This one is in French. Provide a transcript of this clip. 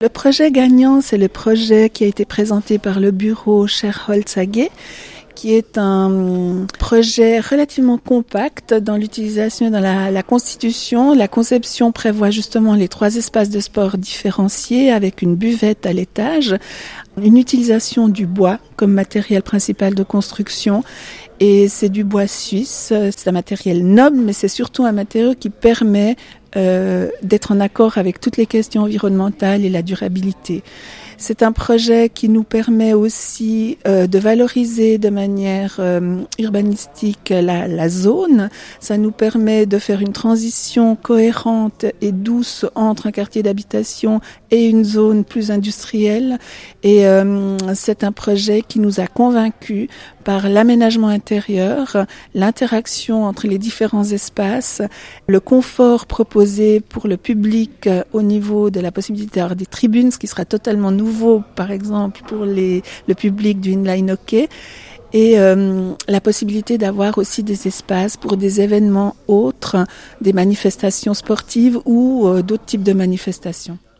Le projet gagnant, c'est le projet qui a été présenté par le bureau Scherholz AG, qui est un projet relativement compact dans l'utilisation, dans la constitution. La conception prévoit justement les 3 espaces de sport différenciés avec une buvette à l'étage, une utilisation du bois comme matériel principal de construction. Et c'est du bois suisse, c'est un matériel noble, mais c'est surtout un matériau qui permet d'être en accord avec toutes les questions environnementales et la durabilité. C'est un projet qui nous permet aussi de valoriser de manière urbanistique la zone. Ça nous permet de faire une transition cohérente et douce entre un quartier d'habitation et une zone plus industrielle. Et c'est un projet qui nous a convaincus par l'aménagement intérieur, l'interaction entre les différents espaces, le confort proposé pour le public au niveau de la possibilité d'avoir des tribunes, ce qui sera totalement nouveau, par exemple, pour le public du inline hockey, et la possibilité d'avoir aussi des espaces pour des événements autres, des manifestations sportives ou d'autres types de manifestations.